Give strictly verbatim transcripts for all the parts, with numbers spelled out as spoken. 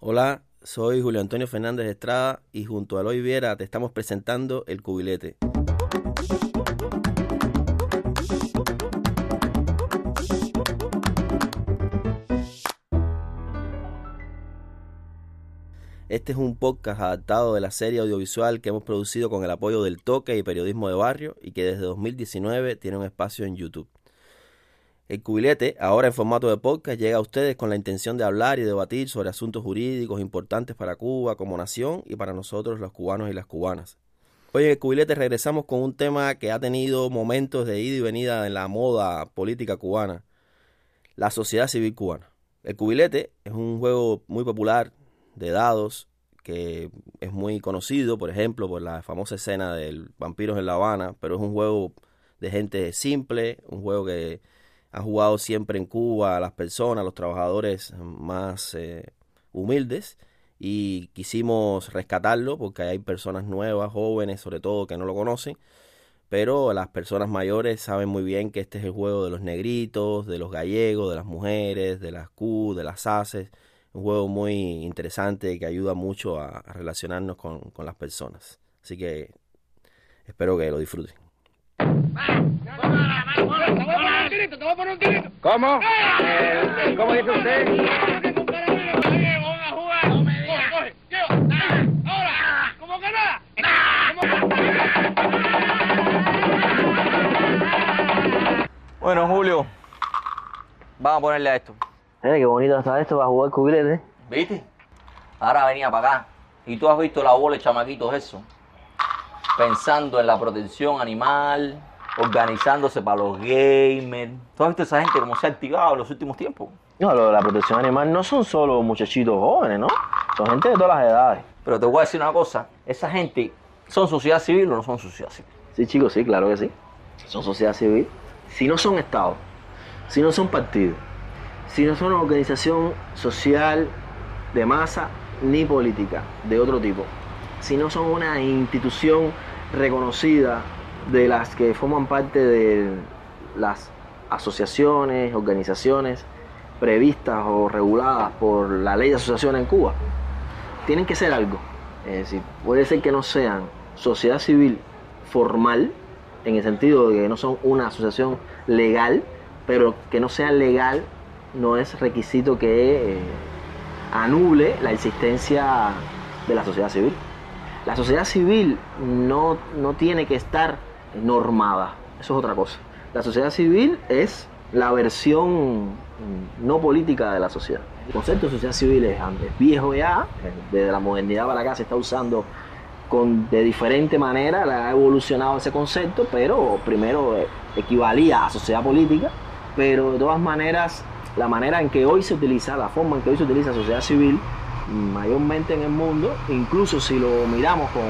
Hola, soy Julio Antonio Fernández Estrada y junto a Eloy Viera te estamos presentando El Cubilete. Este es un podcast adaptado de la serie audiovisual que hemos producido con el apoyo del Toque y Periodismo de Barrio y que desde dos mil diecinueve tiene un espacio en YouTube. El Cubilete, ahora en formato de podcast, llega a ustedes con la intención de hablar y debatir sobre asuntos jurídicos importantes para Cuba como nación y para nosotros los cubanos y las cubanas. Hoy en El Cubilete regresamos con un tema que ha tenido momentos de ida y venida en la moda política cubana, la sociedad civil cubana. El Cubilete es un juego muy popular de dados que es muy conocido, por ejemplo, por la famosa escena del Vampiros en La Habana, pero es un juego de gente simple, un juego que ha jugado siempre en Cuba a las personas, a los trabajadores más eh, humildes, y quisimos rescatarlo porque hay personas nuevas, jóvenes sobre todo, que no lo conocen, pero las personas mayores saben muy bien que este es el juego de los negritos, de los gallegos, de las mujeres, de las Q, de las haces, un juego muy interesante que ayuda mucho a, a relacionarnos con, con las personas. Así que espero que lo disfruten. ¿Cómo? Eh, ¿Cómo dice usted? Bueno, Julio, vamos a ponerle a esto. Eh, qué bonito está esto para jugar cubilete. ¿Viste? Ahora venía para acá. Y tú has visto la bola de chamaquitos eso. Pensando en la protección animal, organizándose para los gamers. ¿Tú has visto esa gente cómo se ha activado en los últimos tiempos? No, lo de la protección animal no son solo muchachitos jóvenes, ¿no? Son gente de todas las edades. Pero te voy a decir una cosa. Esa gente, ¿son sociedad civil o no son sociedad civil? Sí, chicos, sí, claro que sí. Son sociedad civil. Si no son estados, si no son partidos, si no son una organización social de masa ni política de otro tipo, si no son una institución reconocida de las que forman parte de las asociaciones, organizaciones previstas o reguladas por la ley de asociaciones en Cuba, tienen que ser algo. Es decir, puede ser que no sean sociedad civil formal, en el sentido de que no son una asociación legal, pero que no sea legal no es requisito que eh, anule la existencia de la sociedad civil. La sociedad civil no, no tiene que estar normada, eso es otra cosa. La sociedad civil es la versión no política de la sociedad. El concepto de sociedad civil es viejo ya, desde la modernidad para acá se está usando con, de diferente manera, ha evolucionado ese concepto, pero primero equivalía a sociedad política, pero de todas maneras, la manera en que hoy se utiliza, la forma en que hoy se utiliza sociedad civil, mayormente en el mundo, incluso si lo miramos con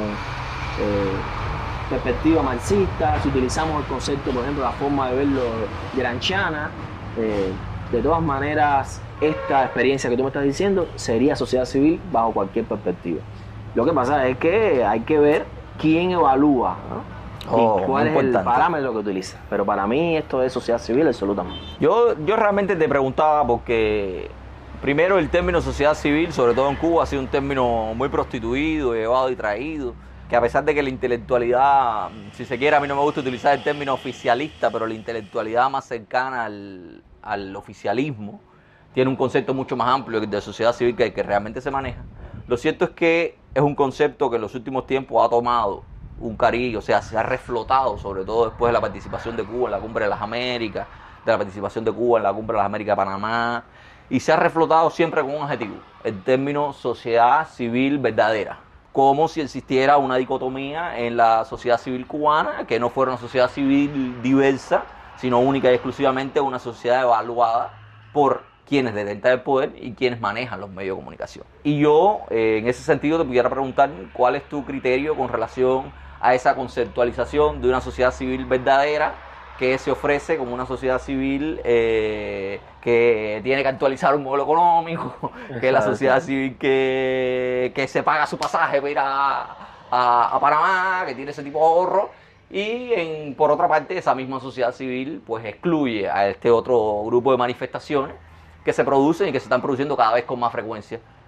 eh, perspectiva marxista, si utilizamos el concepto, por ejemplo, la forma de verlo gramsciana, eh, de todas maneras, esta experiencia que tú me estás diciendo sería sociedad civil bajo cualquier perspectiva. Lo que pasa es que hay que ver quién evalúa, ¿no? Oh, y cuál es importante. el parámetro que utiliza. Pero para mí esto es sociedad civil absolutamente. Yo, yo realmente te preguntaba porque, primero, el término sociedad civil, sobre todo en Cuba, ha sido un término muy prostituido, llevado y traído, que a pesar de que la intelectualidad, si se quiere, a mí no me gusta utilizar el término oficialista, pero la intelectualidad más cercana al, al oficialismo tiene un concepto mucho más amplio que el de sociedad civil, que, que realmente se maneja. Lo cierto es que es un concepto que en los últimos tiempos ha tomado un cariño, o sea, se ha reflotado, sobre todo después de la participación de Cuba en la Cumbre de las Américas, de la participación de Cuba en la Cumbre de las Américas de Panamá, y se ha reflotado siempre con un adjetivo, el término sociedad civil verdadera, como si existiera una dicotomía en la sociedad civil cubana, que no fuera una sociedad civil diversa, sino única y exclusivamente una sociedad evaluada por quienes detentan el poder y quienes manejan los medios de comunicación. Y yo, eh, en ese sentido, te pudiera preguntar cuál es tu criterio con relación a esa conceptualización de una sociedad civil verdadera que se ofrece como una sociedad civil eh, que tiene que actualizar un modelo económico, que es la sociedad civil que, que se paga su pasaje para ir a, a, a Panamá, que tiene ese tipo de ahorro, y en, por otra parte esa misma sociedad civil pues excluye a este otro grupo de manifestaciones que se producen y que se están produciendo cada vez con más frecuencia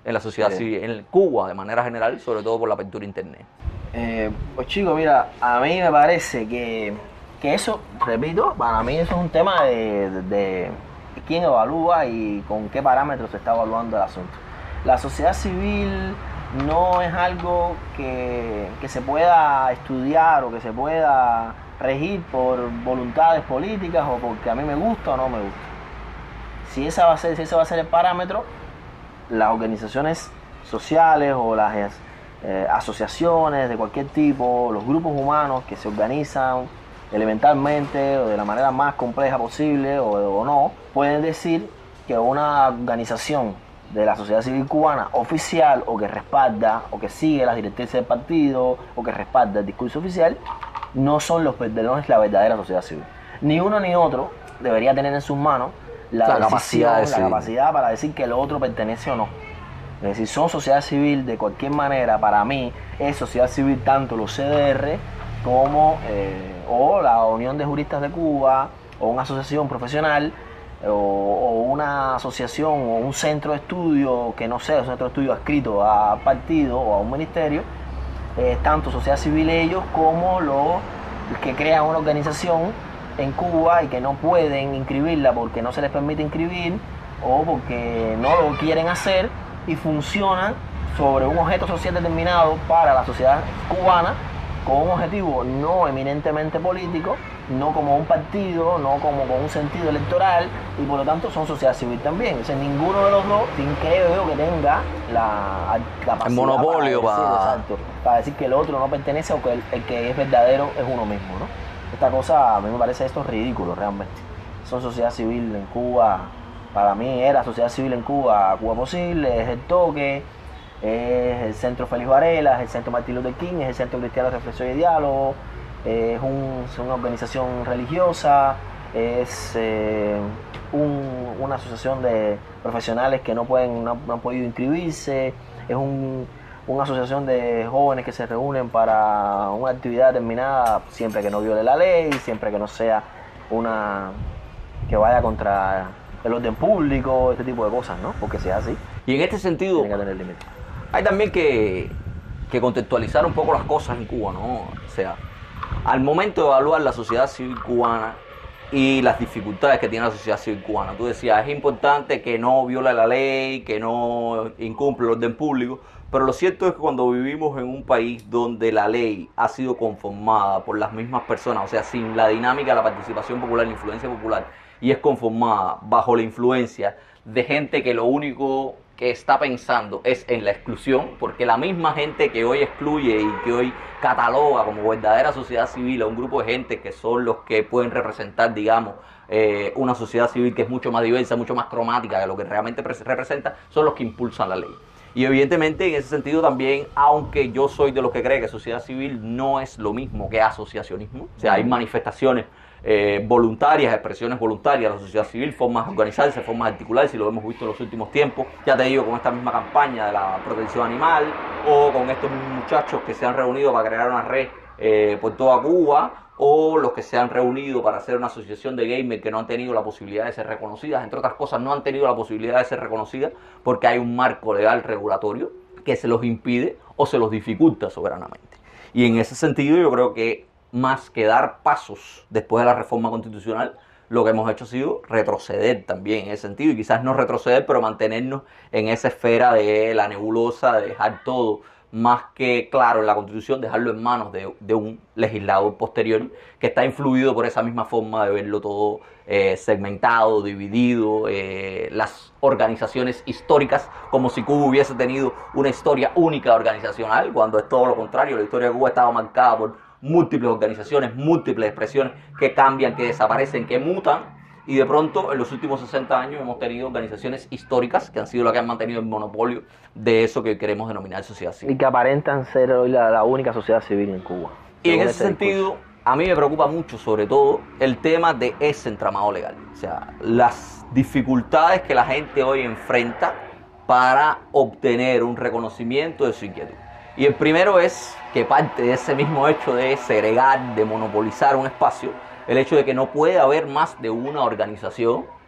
en la sociedad Sí. civil, en Cuba de manera general, sobre todo por la apertura de internet? Eh, pues chicos, mira, a mí me parece que, que eso, repito, para mí eso es un tema de, de, de quién evalúa y con qué parámetros se está evaluando el asunto. La sociedad civil no es algo que, que se pueda estudiar o que se pueda regir por voluntades políticas o porque a mí me gusta o no me gusta. Si, esa va a ser, si ese va a ser el parámetro, las organizaciones sociales o las eh, asociaciones de cualquier tipo, los grupos humanos que se organizan elementalmente o de la manera más compleja posible o, o no, pueden decir que una organización de la sociedad civil cubana oficial o que respalda o que sigue las directrices del partido o que respalda el discurso oficial no son los verdaderos, la verdadera sociedad civil. Ni uno ni otro debería tener en sus manos la, La decisión, capacidad de la decidir. capacidad para decir que el otro pertenece o no. Es decir, son sociedad civil de cualquier manera. Para mí es sociedad civil tanto los C D R como eh, o la Unión de Juristas de Cuba o una asociación profesional o, o una asociación o un centro de estudio que no sea un centro de estudio adscrito a partido o a un ministerio, eh, tanto sociedad civil ellos como los que crean una organización en Cuba y que no pueden inscribirla porque no se les permite inscribir o porque no lo quieren hacer y funcionan sobre un objeto social determinado para la sociedad cubana con un objetivo no eminentemente político, no como un partido, no como con un sentido electoral y por lo tanto son sociedad civil también. O sea, ninguno de los dos creo yo que tenga la capacidad El monopolio para decir, para... exacto, para decir que el otro no pertenece o que el, el que es verdadero es uno mismo, ¿no? Esta cosa a mí me parece esto ridículo realmente. Son sociedad civil en Cuba, para mí era sociedad civil en Cuba, Cuba Posible, es el Toque, es el Centro Félix Varela, es el Centro Martin Luther King, es el Centro Cristiano de Reflexión y Diálogo, es, un, es una organización religiosa, es eh, un, una asociación de profesionales que no, pueden, no, no han podido inscribirse, es un, una asociación de jóvenes que se reúnen para una actividad determinada siempre que no viole la ley, siempre que no sea una que vaya contra el orden público, este tipo de cosas, ¿no? Porque si es así, Y en este sentido, tiene que tener límites. hay también que, que contextualizar un poco las cosas en Cuba, ¿no? O sea, al momento de evaluar la sociedad civil cubana y las dificultades que tiene la sociedad civil cubana, tú decías, es importante que no viole la ley, que no incumple el orden público, pero lo cierto es que cuando vivimos en un país donde la ley ha sido conformada por las mismas personas, o sea, sin la dinámica de la participación popular, la influencia popular, y es conformada bajo la influencia de gente que lo único que está pensando es en la exclusión, porque la misma gente que hoy excluye y que hoy cataloga como verdadera sociedad civil a un grupo de gente que son los que pueden representar, digamos, eh, una sociedad civil que es mucho más diversa, mucho más cromática de lo que realmente representa, son los que impulsan la ley. Y evidentemente en ese sentido también, aunque yo soy de los que cree que sociedad civil no es lo mismo que asociacionismo, o sea, hay manifestaciones eh, voluntarias, expresiones voluntarias de la sociedad civil, formas de organizarse, formas de articularse, y lo hemos visto en los últimos tiempos, ya te digo, con esta misma campaña de la protección animal, o con estos muchachos que se han reunido para crear una red eh, por toda Cuba, o los que se han reunido para hacer una asociación de gamers que no han tenido la posibilidad de ser reconocidas, entre otras cosas no han tenido la posibilidad de ser reconocidas porque hay un marco legal regulatorio que se los impide o se los dificulta soberanamente. Y en ese sentido yo creo que más que dar pasos después de la reforma constitucional, lo que hemos hecho ha sido retroceder también en ese sentido, y quizás no retroceder, pero mantenernos en esa esfera de la nebulosa, de dejar todo más que claro en la Constitución, dejarlo en manos de, de un legislador posterior que está influido por esa misma forma de verlo todo eh, segmentado, dividido, eh, las organizaciones históricas, como si Cuba hubiese tenido una historia única organizacional, cuando es todo lo contrario. La historia de Cuba estaba marcada por múltiples organizaciones, múltiples expresiones que cambian, que desaparecen, que mutan. Y de pronto, en los últimos sesenta años, hemos tenido organizaciones históricas que han sido las que han mantenido el monopolio de eso que queremos denominar sociedad civil. Y que aparentan ser hoy la, la única sociedad civil en Cuba. Y en Según ese este sentido, discurso. a mí me preocupa mucho, sobre todo, el tema de ese entramado legal. O sea, las dificultades que la gente hoy enfrenta para obtener un reconocimiento de su inquietud. Y el primero es que parte de ese mismo hecho de segregar, de monopolizar un espacio, el hecho de que no puede haber más de una organización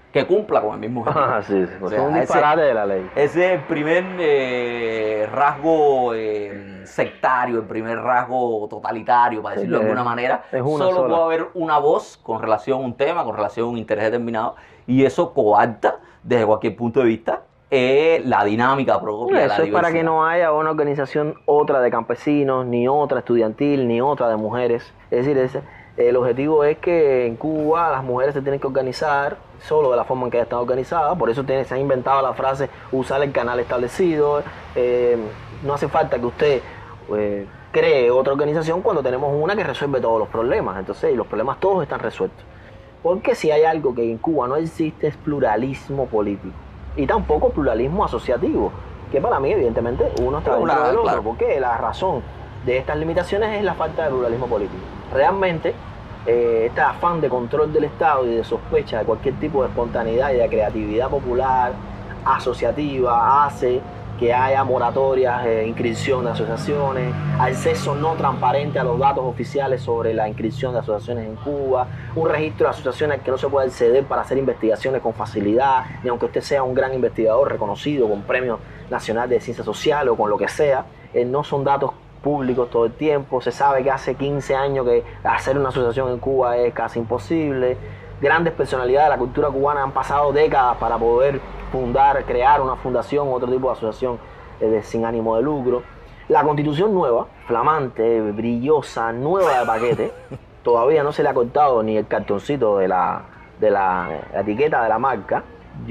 que cumpla con el mismo objetivo. Ah, sí, sí, pues O sea, es un disparate ese- de la ley. Ese es el primer eh, rasgo eh, sectario, el primer rasgo totalitario, para Sí, decirlo de que alguna manera. es una Solo sola. puede haber una voz con relación a un tema, con relación a un interés determinado, y eso coarta, desde cualquier punto de vista, eh, la dinámica propia de la Eso es para que diversidad. no haya una organización otra de campesinos, ni otra estudiantil, ni otra de mujeres. Es decir, ese, el objetivo es que en Cuba las mujeres se tienen que organizar solo de la forma en que ya están organizadas. Por eso tiene- se ha inventado la frase usar el canal establecido. Eh, no hace falta que usted eh, cree otra organización cuando tenemos una que resuelve todos los problemas. Entonces, y los problemas todos están resueltos. Porque si hay algo que en Cuba no existe es pluralismo político y tampoco pluralismo asociativo, que para mí evidentemente uno está Una- dentro del otro, claro. porque la razón de estas limitaciones es la falta de pluralismo político. Realmente eh, este afán de control del Estado y de sospecha de cualquier tipo de espontaneidad y de creatividad popular asociativa hace que haya moratorias, eh, inscripción de asociaciones, acceso no transparente a los datos oficiales sobre la inscripción de asociaciones en Cuba, un registro de asociaciones al que no se puede acceder para hacer investigaciones con facilidad, ni aunque usted sea un gran investigador reconocido con premio nacional de ciencias sociales o con lo que sea, eh, no son datos públicos todo el tiempo. Se sabe que hace quince años que hacer una asociación en Cuba es casi imposible. Grandes personalidades de la cultura cubana han pasado décadas para poder fundar, crear una fundación o otro tipo de asociación eh, de, sin ánimo de lucro. La constitución nueva, flamante, brillosa, nueva de paquete, todavía no se le ha cortado ni el cartoncito de la, de la, la etiqueta de la marca.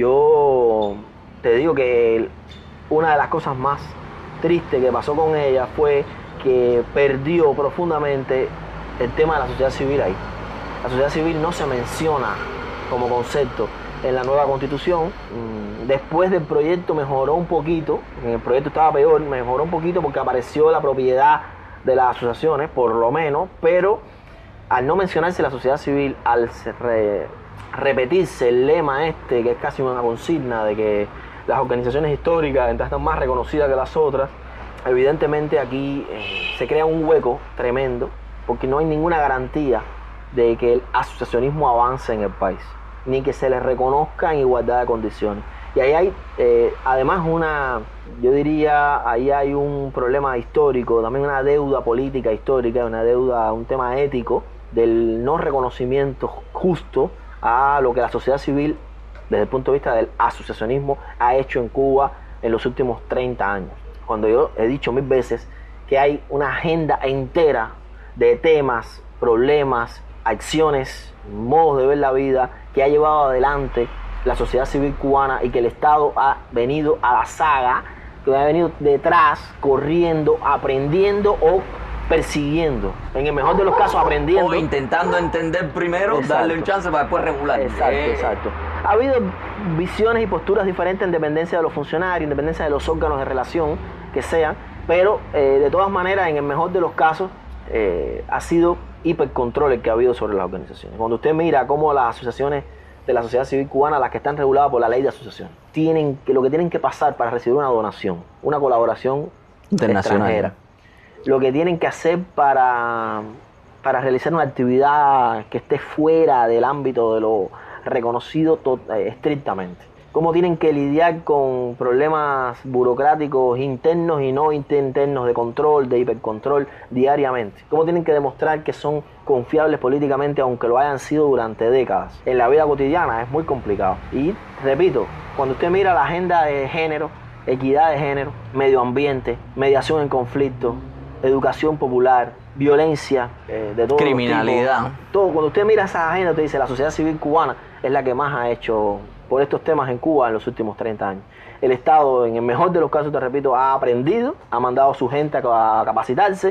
Yo te digo que una de las cosas más tristes que pasó con ella fue que perdió profundamente el tema de la sociedad civil ahí. La sociedad civil no se menciona como concepto en la nueva constitución. Después del proyecto mejoró un poquito, en el proyecto estaba peor, mejoró un poquito porque apareció la propiedad de las asociaciones, por lo menos, pero al no mencionarse la sociedad civil, al re, repetirse el lema este, que es casi una consigna de que las organizaciones históricas están más reconocidas que las otras, evidentemente aquí eh, se crea un hueco tremendo, porque no hay ninguna garantía de que el asociacionismo avance en el país, ni que se le reconozca en igualdad de condiciones. Y ahí hay, eh, además, una, yo diría, ahí hay un problema histórico, también una deuda política histórica, una deuda, un tema ético del no reconocimiento justo a lo que la sociedad civil, desde el punto de vista del asociacionismo, ha hecho en Cuba en los últimos treinta años. Cuando yo he dicho mil veces que hay una agenda entera de temas, problemas, acciones, modos de ver la vida que ha llevado adelante la sociedad civil cubana y que el Estado ha venido a la saga, que ha venido detrás, corriendo, aprendiendo o persiguiendo. En el mejor de los casos, aprendiendo. O intentando entender primero, Exacto. darle un chance para después regular. Exacto, Eh, exacto. Ha habido visiones y posturas diferentes en dependencia de los funcionarios, en dependencia de los órganos de relación que sean, pero eh, de todas maneras, en el mejor de los casos, eh, ha sido hipercontrol el que ha habido sobre las organizaciones. Cuando usted mira cómo las asociaciones de la sociedad civil cubana, las que están reguladas por la ley de asociación, tienen que, lo que tienen que pasar para recibir una donación, una colaboración Internacional. extranjera, lo que tienen que hacer para, para realizar una actividad que esté fuera del ámbito de lo reconocido to- eh, estrictamente. Cómo tienen que lidiar con problemas burocráticos internos y no internos de control, de hipercontrol diariamente. Cómo tienen que demostrar que son confiables políticamente aunque lo hayan sido durante décadas. En la vida cotidiana es muy complicado. Y repito, cuando usted mira la agenda de género, equidad de género, medio ambiente, mediación en conflictos, educación popular, violencia eh, de todo Criminalidad. todo. Cuando usted mira esa agenda, usted dice la sociedad civil cubana es la que más ha hecho por estos temas en Cuba en los últimos treinta años. El Estado, en el mejor de los casos, te repito, ha aprendido, ha mandado a su gente a capacitarse,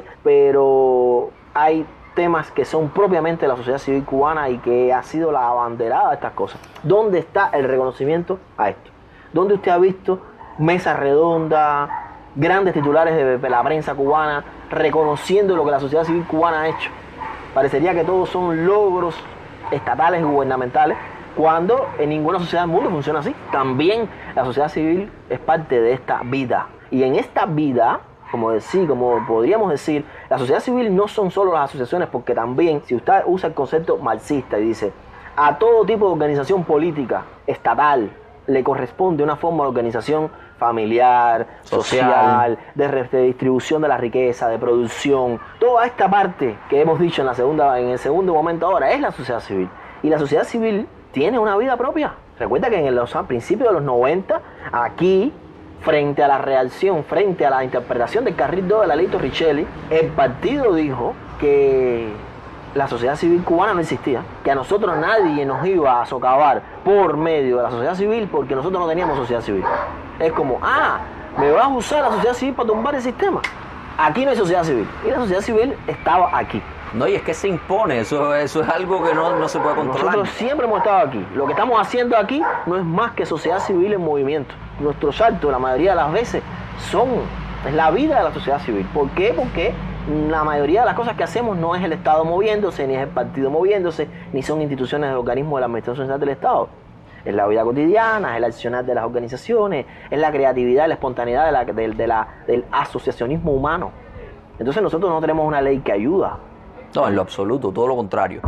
pero hay temas que son propiamente de la sociedad civil cubana y que ha sido la abanderada de estas cosas. ¿Dónde está el reconocimiento a esto? ¿Dónde usted ha visto mesas redondas, grandes titulares de la prensa cubana reconociendo lo que la sociedad civil cubana ha hecho? Parecería que todos son logros estatales y gubernamentales, cuando en ninguna sociedad del mundo funciona así. También la sociedad civil es parte de esta vida. Y en esta vida, como decir, como podríamos decir, la sociedad civil no son solo las asociaciones, porque también, si usted usa el concepto marxista y dice, A todo tipo de organización política, estatal, le corresponde una forma de organización familiar, social, social de redistribución de la riqueza, de producción. Toda esta parte que hemos dicho en, la segunda, en el segundo momento ahora es la sociedad civil. Y la sociedad civil tiene una vida propia. Recuerda que en los a principios de los noventa, aquí, frente a la reacción, frente a la interpretación del carril dos de la ley Torricelli, el partido dijo que la sociedad civil cubana no existía, que a nosotros nadie nos iba a socavar por medio de la sociedad civil porque nosotros no teníamos sociedad civil. Es como, ah, me vas a usar la sociedad civil para tumbar el sistema. Aquí no hay sociedad civil. Y la sociedad civil estaba aquí. No, y es que se impone, eso, eso es algo que no, no se puede controlar. Nosotros siempre hemos estado aquí. Lo que estamos haciendo aquí no es más que sociedad civil en movimiento. Nuestros actos, la mayoría de las veces, son es la vida de la sociedad civil. ¿Por qué? Porque la mayoría de las cosas que hacemos no es el Estado moviéndose, ni es el partido moviéndose, ni son instituciones de organismos de la administración central del Estado. Es la vida cotidiana, es el accionar de las organizaciones, es la creatividad, la espontaneidad de la, de, de la, del asociacionismo humano. Entonces nosotros no tenemos una ley que ayuda. No, en lo absoluto, todo lo contrario.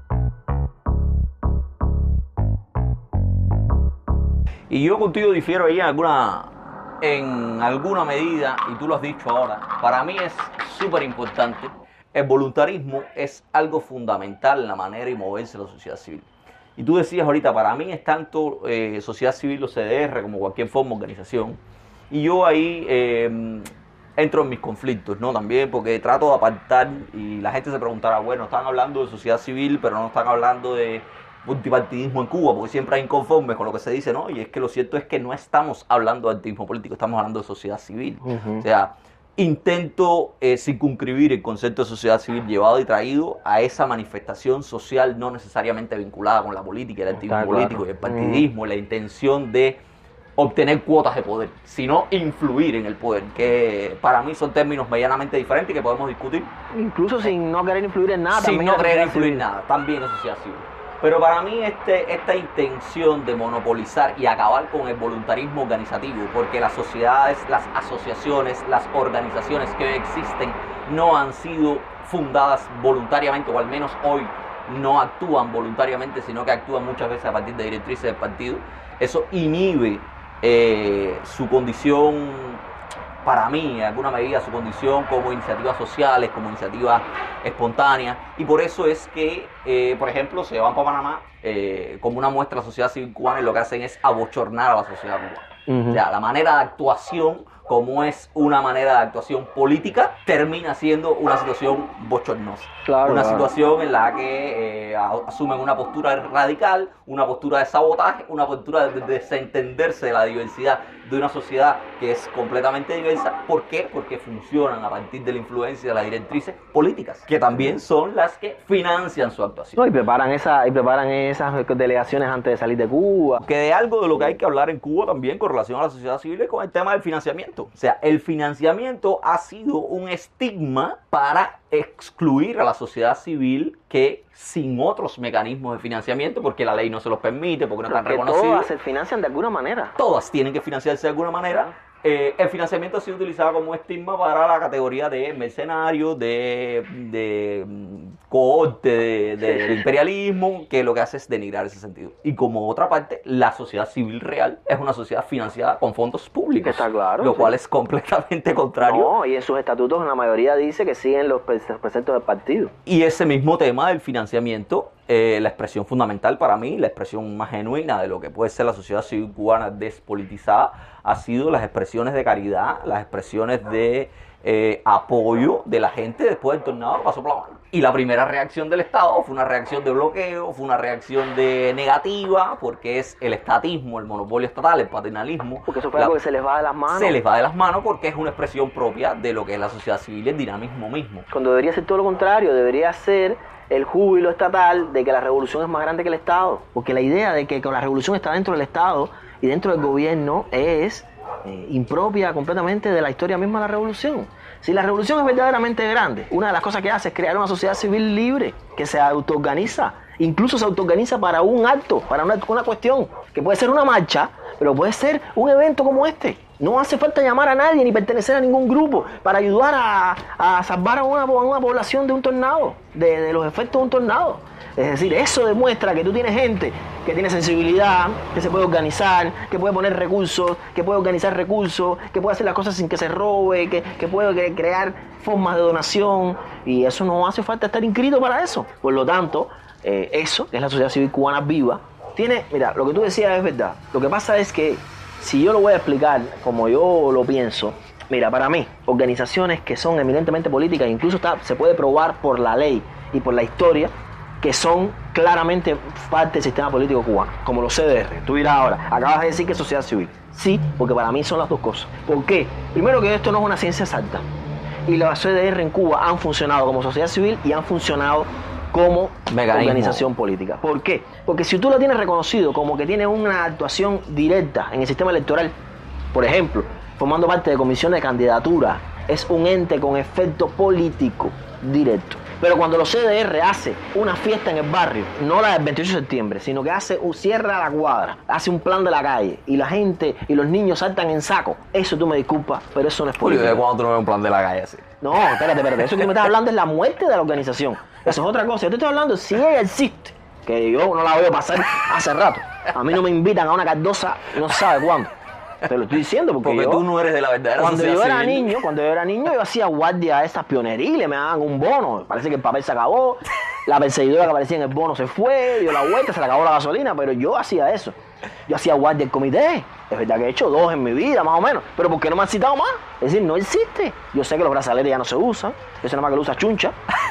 Y yo contigo difiero ahí en alguna, en alguna medida, y tú lo has dicho ahora. Para mí es súper importante. El voluntarismo es algo fundamental en la manera de moverse la sociedad civil. Y tú decías ahorita, para mí es tanto eh, sociedad civil o C D R como cualquier forma de organización. Y yo ahí eh, entro en mis conflictos, ¿no? También porque trato de apartar y la gente se preguntará, bueno, están hablando de sociedad civil, pero no están hablando de multipartidismo en Cuba, porque siempre hay inconformes con lo que se dice, ¿no? Y es que lo cierto es que no estamos hablando de activismo político, estamos hablando de sociedad civil. Uh-huh. O sea, intento eh, circunscribir el concepto de sociedad civil llevado y traído a esa manifestación social no necesariamente vinculada con la política, el activismo claro, político y el partidismo, uh-huh. la intención de obtener cuotas de poder, sino influir en el poder, que para mí son términos medianamente diferentes y que podemos discutir. Incluso sin no querer influir en nada. Sin no querer influir en nada, también es sociedad civil. Pero para mí este, esta intención de monopolizar y acabar con el voluntarismo organizativo, porque las sociedades, las asociaciones, las organizaciones que hoy existen no han sido fundadas voluntariamente, o al menos hoy no actúan voluntariamente, sino que actúan muchas veces a partir de directrices del partido, eso inhibe eh, su condición, para mí, en alguna medida, su condición como iniciativas sociales, como iniciativas espontáneas, y por eso es que, eh, por ejemplo, se van para Panamá eh, como una muestra de la sociedad civil cubana y lo que hacen es abochornar a la sociedad cubana. Uh-huh. O sea, la manera de actuación, como es una manera de actuación política, termina siendo una situación bochornosa. Claro, una claro. situación en la que eh, asumen una postura radical, una postura de sabotaje, una postura de desentenderse de la diversidad de una sociedad que es completamente diversa. ¿Por qué? Porque funcionan a partir de la influencia de las directrices políticas, que también son las que financian su actuación. No, y preparan, esa, y preparan esas delegaciones antes de salir de Cuba. Que de algo de lo que hay que hablar en Cuba también con relación a la sociedad civil es con el tema del financiamiento. O sea, el financiamiento ha sido un estigma para excluir a la sociedad civil que sin otros mecanismos de financiamiento, porque la ley no se los permite, porque no están reconocidos. Todas se financian de alguna manera. Todas tienen que financiarse de alguna manera. Eh, el financiamiento ha sido utilizado como estigma para la categoría de mercenarios, de, de cohorte de, de, sí, sí. del imperialismo, que lo que hace es denigrar ese sentido. Y como otra parte, la sociedad civil real es una sociedad financiada con fondos públicos, está claro, lo sí. cual es completamente contrario. No, y en sus estatutos la mayoría dice que siguen los preceptos del partido. Y ese mismo tema del financiamiento, eh, la expresión fundamental para mí, la expresión más genuina de lo que puede ser la sociedad civil cubana despolitizada, ha sido las expresiones de caridad, las expresiones de eh, apoyo de la gente después del tornado que pasó por la mano. Y la primera reacción del Estado fue una reacción de bloqueo, fue una reacción de negativa, porque es el estatismo, el monopolio estatal, el paternalismo. Porque eso fue algo que se les va de las manos. Se les va de las manos porque es una expresión propia de lo que es la sociedad civil y el dinamismo mismo. Cuando debería ser todo lo contrario, debería ser el júbilo estatal de que la revolución es más grande que el Estado. Porque la idea de que la revolución está dentro del Estado y dentro del gobierno es eh, impropia completamente de la historia misma de la revolución. Si la revolución es verdaderamente grande, una de las cosas que hace es crear una sociedad civil libre, que se autoorganiza, incluso se autoorganiza para un acto, para una, una cuestión, que puede ser una marcha, pero puede ser un evento como este. No hace falta llamar a nadie ni pertenecer a ningún grupo para ayudar a, a salvar a una, a una población de un tornado, de, de los efectos de un tornado. Es decir, eso demuestra que tú tienes gente que tiene sensibilidad, que se puede organizar, que puede poner recursos, que puede organizar recursos, que puede hacer las cosas sin que se robe, que, que puede crear formas de donación, y eso no hace falta estar inscrito para eso. Por lo tanto, eh, eso, que es la sociedad civil cubana viva, tiene, mira, lo que tú decías es verdad. Lo que pasa es que si yo lo voy a explicar como yo lo pienso, mira, para mí, organizaciones que son eminentemente políticas, incluso está, se puede probar por la ley y por la historia, que son claramente parte del sistema político cubano, como los C D R. Tú dirás ahora, acabas de decir que es sociedad civil. Sí, porque para mí son las dos cosas. ¿Por qué? Primero que esto no es una ciencia exacta. Y las C D R en Cuba han funcionado como sociedad civil y han funcionado como Mecanismo. organización política. ¿Por qué? Porque si tú lo tienes reconocido como que tiene una actuación directa en el sistema electoral, por ejemplo, formando parte de comisiones de candidatura, es un ente con efecto político directo. Pero cuando los C D R hace una fiesta en el barrio, no la del veintiocho de septiembre, sino que hace un cierra la cuadra, hace un plan de la calle y la gente y los niños saltan en saco, eso tú me disculpas, pero eso no es política. Julio, ¿de cuándo tú no ves un plan de la calle así? No, espérate, espérate, eso que me estás hablando es la muerte de la organización. Eso es otra cosa. Yo te estoy hablando si ella existe, que yo no la veo pasar hace rato. A mí no me invitan a una cardosa, no se sabe cuándo. Te lo estoy diciendo porque, Porque yo, tú no eres de la verdadera cuando sociedad yo era civil. niño, cuando yo era niño yo hacía guardia a esas pioneriles, me daban un bono, parece que el papel se acabó, la perseguidora que aparecía en el bono se fue, dio la vuelta, se le acabó la gasolina, pero yo hacía eso. Yo hacía guardia del comité, es verdad que he hecho dos en mi vida más o menos, pero ¿por qué no me han citado más? Es decir, no existe. Yo sé que los brazaletes ya no se usan, eso nada más que lo usa Chuncha,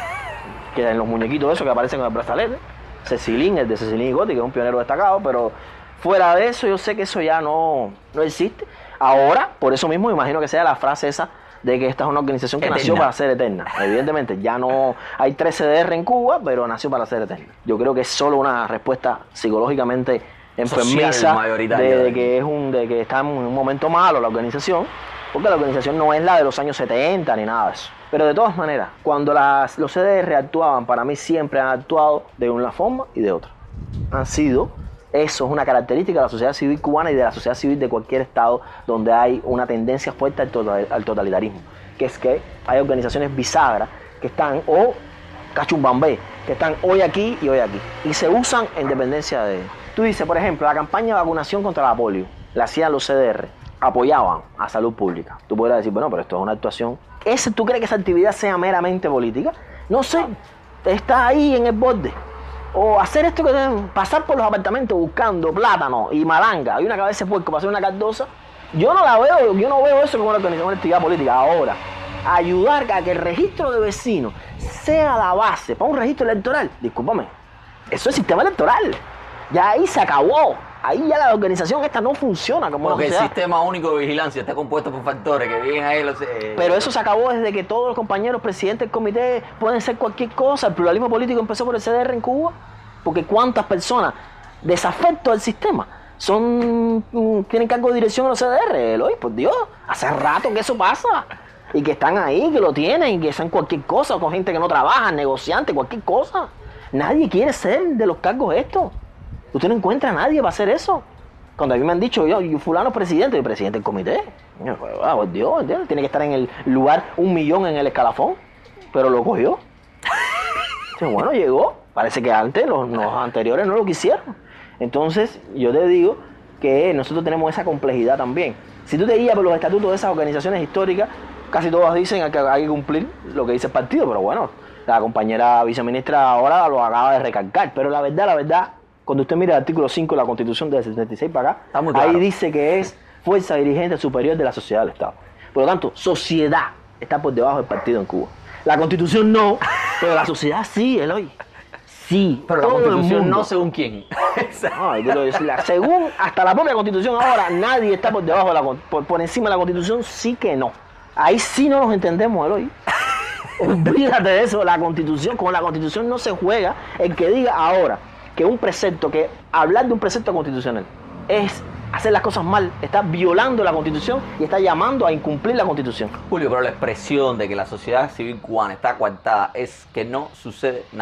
que en los muñequitos esos que aparecen en el brazalete, Cecilín, el de Cecilín y Gotti, que es un pionero destacado, pero fuera de eso yo sé que eso ya no, no existe. Ahora, por eso mismo, me imagino que sea la frase esa de que esta es una organización que Eterna. nació para ser eterna. Evidentemente, ya no hay tres C D R en Cuba, pero nació para ser eterna. Yo creo que es solo una respuesta psicológicamente enfermiza Social, mayoritaria. de, de que es un, de que está en un momento malo la organización, porque la organización no es la de los años setenta ni nada de eso. Pero de todas maneras, cuando las, los C D R actuaban, para mí siempre han actuado de una forma y de otra. Han sido... Eso es una característica de la sociedad civil cubana y de la sociedad civil de cualquier estado donde hay una tendencia fuerte al, total, al totalitarismo, que es que hay organizaciones bisagras que están, o cachumbambé, que están hoy aquí y hoy aquí, y se usan en dependencia de... Tú dices, por ejemplo, la campaña de vacunación contra la polio, la hacían los C D R, apoyaban a salud pública. Tú podrías decir, bueno, pero esto es una actuación... ¿Ese, ¿Tú crees que esa actividad sea meramente política? No sé, está ahí en el borde. O hacer esto que pasar por los apartamentos buscando plátano y malanga y una cabeza de puerco para hacer una cardosa, yo no la veo, yo no veo eso como una organización de actividad política. Ahora, ayudar a que el registro de vecinos sea la base para un registro electoral, discúlpame, eso es sistema electoral. Ya ahí se acabó. Ahí ya la organización esta no funciona como Porque una el sociedad. sistema único de vigilancia está compuesto por factores que vienen ahí. Los, eh, Pero eso se acabó desde que todos los compañeros presidentes del comité pueden ser cualquier cosa. El pluralismo político empezó por el C D R en Cuba. Porque cuántas personas desafecto al sistema son tienen cargo de dirección en los C D R, Eloy, por Dios, hace rato que eso pasa. Y que están ahí, que lo tienen, y que hacen cualquier cosa, con gente que no trabaja, negociante, cualquier cosa. Nadie quiere ser de los cargos estos. Usted no encuentra a nadie para hacer eso. Cuando a mí me han dicho, yo, yo fulano presidente, yo presidente del comité. Yo, ah, por Dios, ¿entiendes? Tiene que estar en el lugar un millón en el escalafón. Pero lo cogió. Entonces, bueno, llegó. Parece que antes, los, los anteriores no lo quisieron. Entonces, yo te digo que nosotros tenemos esa complejidad también. Si tú te guías por los estatutos de esas organizaciones históricas, casi todas dicen que hay que cumplir lo que dice el partido, pero bueno, la compañera viceministra ahora lo acaba de recalcar. Pero la verdad, la verdad, cuando usted mira el artículo cinco de la Constitución del setenta y seis para acá, Está muy claro. ahí dice que es fuerza dirigente superior de la sociedad del Estado. Por lo tanto, sociedad está por debajo del partido en Cuba. La Constitución no, pero la sociedad sí, Eloy. Sí, Pero la todo el Constitución mundo. no según quién. No, yo quiero decirla, según hasta la propia Constitución ahora, nadie está por debajo de la con- por, por encima de la Constitución, sí que no. Ahí sí no nos entendemos, Eloy. Olvídate de eso, la Constitución, con la Constitución no se juega. El que diga ahora que un precepto, que hablar de un precepto constitucional es hacer las cosas mal, está violando la Constitución y está llamando a incumplir la Constitución. Julio, pero la expresión de que la sociedad civil cubana está coartada es que no sucede nada.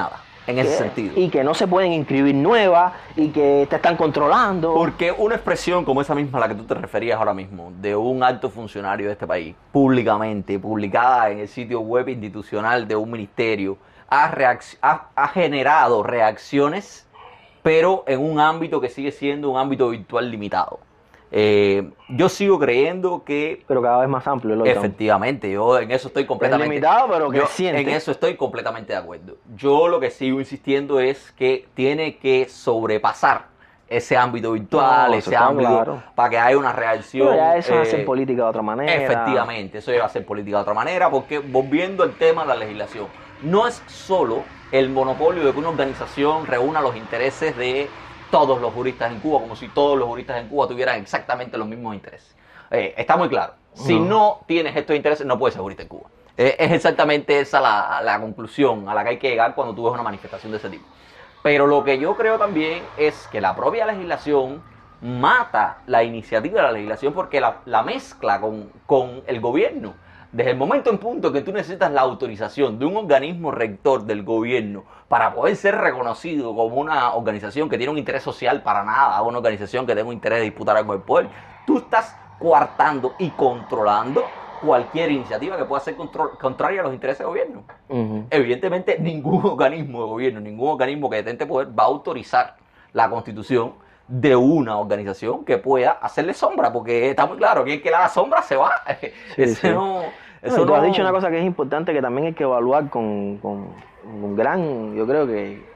en ese que, sentido. Y que no se pueden inscribir nuevas y que te están controlando. Porque una expresión como esa misma a la que tú te referías ahora mismo, de un alto funcionario de este país, públicamente, publicada en el sitio web institucional de un ministerio, ha, reacc- ha, ha generado reacciones, pero en un ámbito que sigue siendo un ámbito virtual limitado. Eh, yo sigo creyendo que... Pero cada vez más amplio. Lo efectivamente, yo en eso estoy completamente... Es limitado, pero yo creciente. En eso estoy completamente de acuerdo. Yo lo que sigo insistiendo es que tiene que sobrepasar ese ámbito virtual, No, ese está ámbito, claro. para que haya una reacción... Pero ya eso eh, es hacer política de otra manera. Efectivamente, eso va a ser política de otra manera, porque volviendo al tema de la legislación, no es solo el monopolio de que una organización reúna los intereses de todos los juristas en Cuba, como si todos los juristas en Cuba tuvieran exactamente los mismos intereses. Eh, está muy claro. Si No. no tienes estos intereses, no puedes ser jurista en Cuba. Eh, es exactamente esa la, la conclusión a la que hay que llegar cuando tú ves una manifestación de ese tipo. Pero lo que yo creo también es que la propia legislación mata la iniciativa de la legislación porque la, la mezcla con, con el gobierno. Desde el momento en punto que tú necesitas la autorización de un organismo rector del gobierno para poder ser reconocido como una organización que tiene un interés social para nada, una organización que tenga un interés de disputar algo del poder, tú estás coartando y controlando cualquier iniciativa que pueda ser control, contraria a los intereses del gobierno. Uh-huh. Evidentemente, ningún organismo de gobierno, ningún organismo que detente poder va a autorizar la constitución de una organización que pueda hacerle sombra, porque está muy claro que el que le haga sombra se va. Sí, Ese sí. no... Eso Eso tú has no- dicho una cosa que es importante, que también hay que evaluar con, con, con gran, yo creo que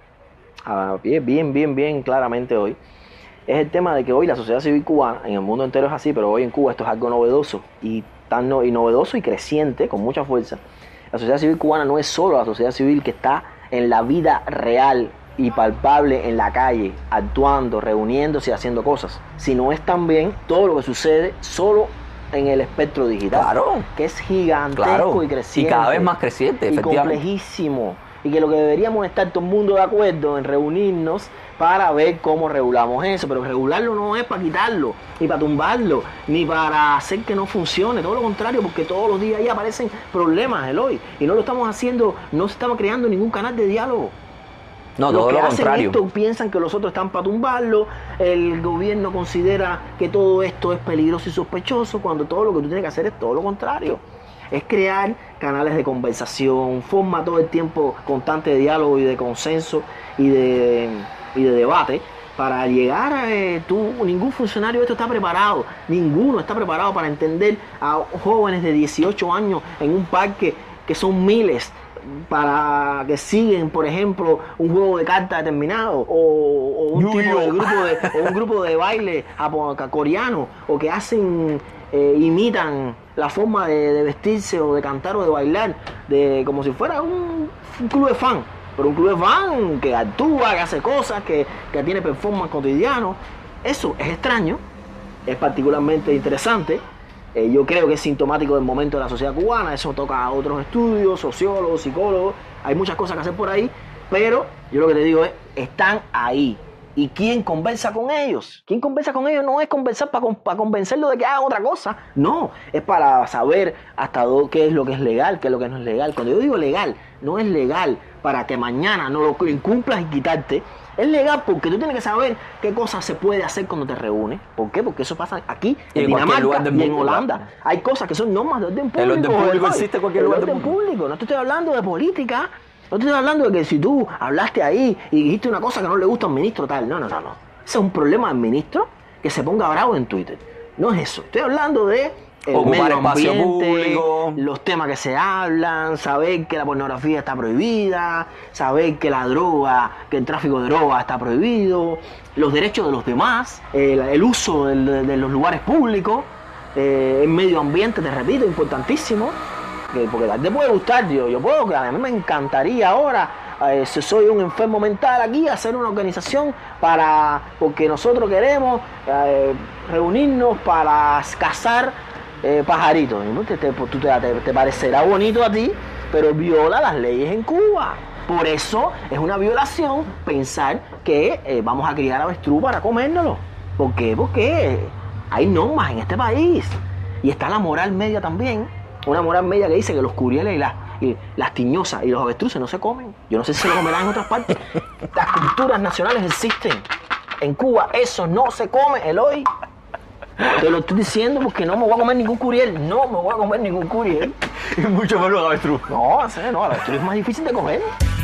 a pie, bien, bien, bien claramente hoy. Es el tema de que hoy la sociedad civil cubana, en el mundo entero es así, pero hoy en Cuba esto es algo novedoso y tan no, y novedoso y creciente, con mucha fuerza. La sociedad civil cubana no es solo la sociedad civil que está en la vida real y palpable en la calle, actuando, reuniéndose y haciendo cosas, sino es también todo lo que sucede solo en el espectro digital, Claro. que es gigantesco Claro. y creciente. Y cada vez más creciente, y efectivamente. complejísimo. Y que lo que deberíamos estar todo el mundo de acuerdo en reunirnos para ver cómo regulamos eso. Pero regularlo no es para quitarlo, ni para tumbarlo, ni para hacer que no funcione. Todo lo contrario, porque todos los días ahí aparecen problemas, Eloy. Y no lo estamos haciendo, no se estaba creando ningún canal de diálogo. No, Los todo que lo hacen contrario. esto piensan que los otros están para tumbarlo. El gobierno considera que todo esto es peligroso y sospechoso, cuando todo lo que tú tienes que hacer es todo lo contrario. Es crear canales de conversación, forma todo el tiempo constante de diálogo y de consenso y de, y de debate para llegar a eh, tú. Ningún funcionario de esto está preparado, ninguno está preparado para entender a jóvenes de dieciocho años en un parque que son miles, para que siguen, por ejemplo, un juego de cartas determinado, o, o un Yu-Gi-Oh. tipo de grupo de, o un grupo de baile japo- coreano, o que hacen, eh, imitan la forma de, de vestirse o de cantar o de bailar, de como si fuera un, un club de fan, pero un club de fan que actúa, que hace cosas, que, que tiene performance cotidiano. Eso es extraño, es particularmente interesante. Eh, yo creo que es sintomático del momento de la sociedad cubana. Eso toca a otros estudios, sociólogos, psicólogos. Hay muchas cosas que hacer por ahí, pero yo lo que te digo es, están ahí. ¿Y quién conversa con ellos? ¿Quién conversa con ellos? No es conversar para para convencerlos de que hagan otra cosa. No, es para saber hasta dónde, qué es lo que es legal, qué es lo que no es legal. Cuando yo digo legal, no es legal para que mañana no lo incumplas y quitarte. Es legal porque tú tienes que saber qué cosas se puede hacer cuando te reúnes. ¿Por qué? Porque eso pasa aquí, Y en en cualquier lugar Dinamarca del y en mundo, Holanda. claro. Hay cosas que son normas de orden público. El orden público Eloy. existe en cualquier El lugar del orden mundo. público. No te estoy hablando de política. No te estoy hablando de que si tú hablaste ahí y dijiste una cosa que no le gusta a un ministro tal. No, no, no, no. Ese es un problema del ministro que se ponga bravo en Twitter. No es eso. Estoy hablando de el Ocupar medio espacio ambiente, público. los temas que se hablan, saber que la pornografía está prohibida, saber que la droga, que el tráfico de droga está prohibido, los derechos de los demás, el, el uso del- de, de los lugares públicos, eh, el medio ambiente, te repito, importantísimo. Que- porque a ti te puede gustar, yo, yo puedo, que a mí me encantaría ahora, eh, si soy un enfermo mental aquí, hacer una organización para, porque nosotros queremos eh, reunirnos para cazar eh, pajaritos. ¿No? Te, te, tú te, te, te parecerá bonito a ti, pero viola las leyes en Cuba. Por eso es una violación pensar que eh, vamos a criar avestruz para comérnoslo. ¿Por qué? Porque hay normas en este país. Y está la moral media también. Una moral media que dice que los curieles y las, y las tiñosas y los avestruces no se comen. Yo no sé si se lo comerán en otras partes. Las culturas nacionales existen. En Cuba eso no se come, Eloy. Te lo estoy diciendo porque no me voy a comer ningún curiel. No me voy a comer ningún curiel. Y mucho menos avestruz. No, no sé, no, el avestruz es más difícil de comer.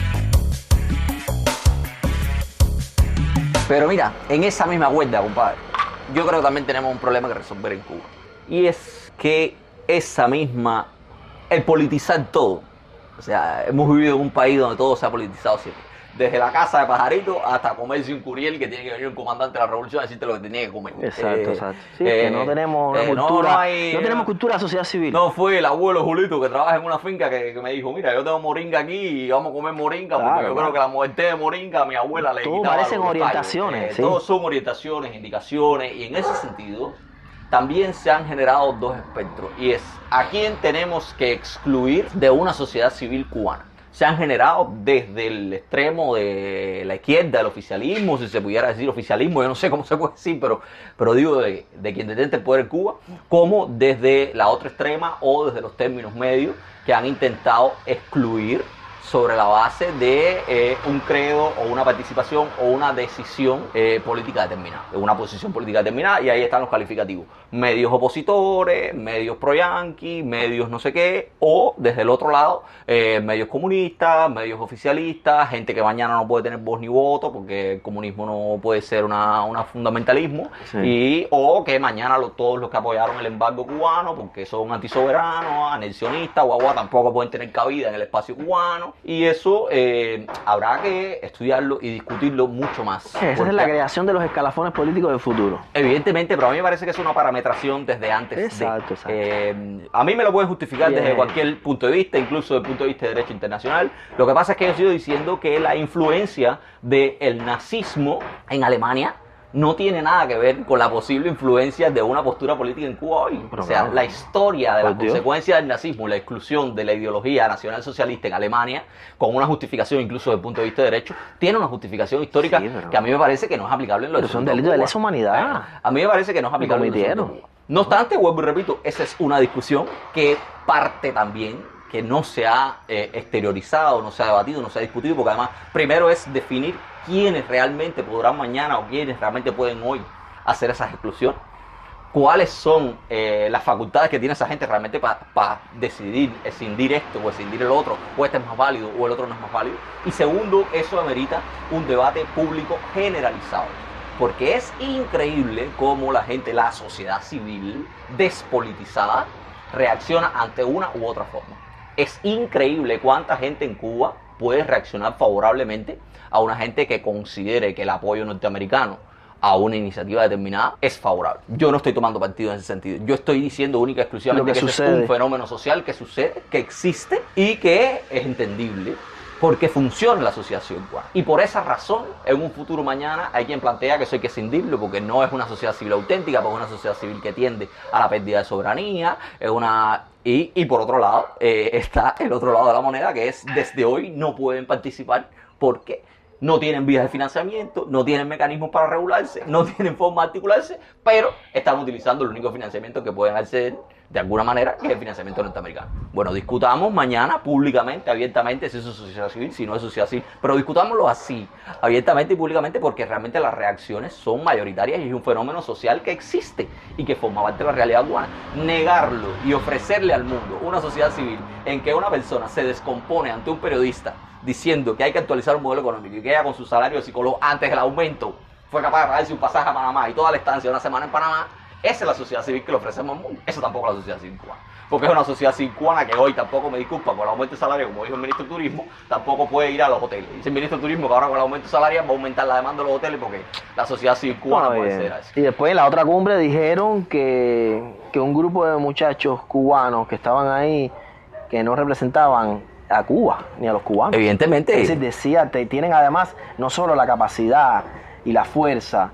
Pero mira, en esa misma cuerda, compadre, yo creo que también tenemos un problema que resolver en Cuba. Y es que esa misma, el politizar todo. O sea, hemos vivido en un país donde todo se ha politizado siempre. Desde la casa de pajarito hasta comerse un curiel que tiene que venir un comandante de la revolución a decirte lo que tenía que comer. Exacto, eh, exacto. Sí, eh, que no tenemos una eh, cultura, no, no, hay, no tenemos cultura de sociedad civil. No fue el abuelo Julito que trabaja en una finca que, que me dijo, mira, yo tengo moringa aquí y vamos a comer moringa porque Claro, yo claro. creo que la muerte de moringa a mi abuela le Todo quitaba parecen los orientaciones, tallos. Eh, sí. Todos son orientaciones, indicaciones y en ese sentido también se han generado dos espectros y es a quién tenemos que excluir de una sociedad civil cubana. Se han generado desde el extremo de la izquierda, el oficialismo, si se pudiera decir oficialismo, yo no sé cómo se puede decir, pero, pero digo de, de quien detenta el poder en Cuba, como desde la otra extrema o desde los términos medios que han intentado excluir sobre la base de eh, un credo o una participación o una decisión eh, política determinada, de una posición política determinada, y ahí están los calificativos. Medios opositores, medios pro-yanqui, medios no sé qué, o desde el otro lado, eh, medios comunistas, medios oficialistas, gente que mañana no puede tener voz ni voto porque el comunismo no puede ser una, una fundamentalismo, Sí. y o que mañana lo, todos los que apoyaron el embargo cubano porque son antisoberanos, anexionistas, guagua, tampoco pueden tener cabida en el espacio cubano. Y eso eh, habrá que estudiarlo y discutirlo mucho más. Esa es Porque, la creación de los escalafones políticos del futuro. evidentemente, pero a mí me parece que es una parametración desde antes. Exacto, de, exacto. Eh, a mí me lo pueden justificar Bien. desde cualquier punto de vista, incluso desde el punto de vista de derecho internacional. Lo que pasa es que yo sigo diciendo que la influencia del nazismo en Alemania no tiene nada que ver con la posible influencia de una postura política en Cuba hoy. Pero o sea, claro. la historia de las Por Dios. consecuencias del nazismo, la exclusión de la ideología nacionalsocialista en Alemania, con una justificación incluso desde el punto de vista de derecho, tiene una justificación histórica Sí, pero- que a mí me parece que no es aplicable en lo Pero son absoluto a delitos de Cuba. lesa humanidad. Bueno, a mí me parece que no es aplicable en lo absoluto a cometieron. Cuba. No obstante, vuelvo y repito, esa es una discusión que parte también, que no se ha eh, exteriorizado, no se ha debatido, no se ha discutido, porque además, primero es definir quiénes realmente podrán mañana o quiénes realmente pueden hoy hacer esas exclusiones. ¿Cuáles son eh, las facultades que tiene esa gente realmente para pa decidir, escindir esto o escindir el otro, o este es más válido o el otro no es más válido? Y segundo, eso amerita un debate público generalizado. Porque es increíble cómo la gente, la sociedad civil despolitizada, reacciona ante una u otra forma. Es increíble cuánta gente en Cuba puede reaccionar favorablemente a una gente que considere que el apoyo norteamericano a una iniciativa determinada es favorable. Yo no estoy tomando partido en ese sentido. Yo estoy diciendo única y exclusivamente Lo que que ese sucede. es un fenómeno social que sucede, que existe y que es entendible porque funciona la sociedad civil cubana. Y por esa razón, en un futuro mañana, hay quien plantea que eso hay que escindirlo porque no es una sociedad civil auténtica, porque es una sociedad civil que tiende a la pérdida de soberanía, es una... Y, y por otro lado, eh, está el otro lado de la moneda, que es desde hoy no pueden participar porque no tienen vías de financiamiento, no tienen mecanismos para regularse, no tienen forma de articularse, pero están utilizando el único financiamiento que pueden acceder de alguna manera, que es el financiamiento norteamericano. Bueno, discutamos mañana públicamente, abiertamente, si eso es sociedad civil, si no es sociedad civil, pero discutámoslo así, abiertamente y públicamente, porque realmente las reacciones son mayoritarias y es un fenómeno social que existe y que forma parte de la realidad cubana. Negarlo y ofrecerle al mundo una sociedad civil en que una persona se descompone ante un periodista diciendo que hay que actualizar un modelo económico y que ella con su salario de psicólogo antes del aumento fue capaz de pagarse un pasaje a Panamá y toda la estancia de una semana en Panamá, esa es la sociedad civil que le ofrecemos al mundo. Eso tampoco es la sociedad civil cubana. Porque es una sociedad civil cubana que hoy tampoco, me disculpa, por el aumento de salario, como dijo el ministro de Turismo, tampoco puede ir a los hoteles. Dice el ministro de Turismo que ahora con el aumento salarial va a aumentar la demanda de los hoteles porque la sociedad civil cubana Muy puede bien. ser así. Y después en la otra cumbre dijeron que, que un grupo de muchachos cubanos que estaban ahí, que no representaban a Cuba, ni a los cubanos. Evidentemente. Es decir, decía, te, tienen además no solo la capacidad y la fuerza,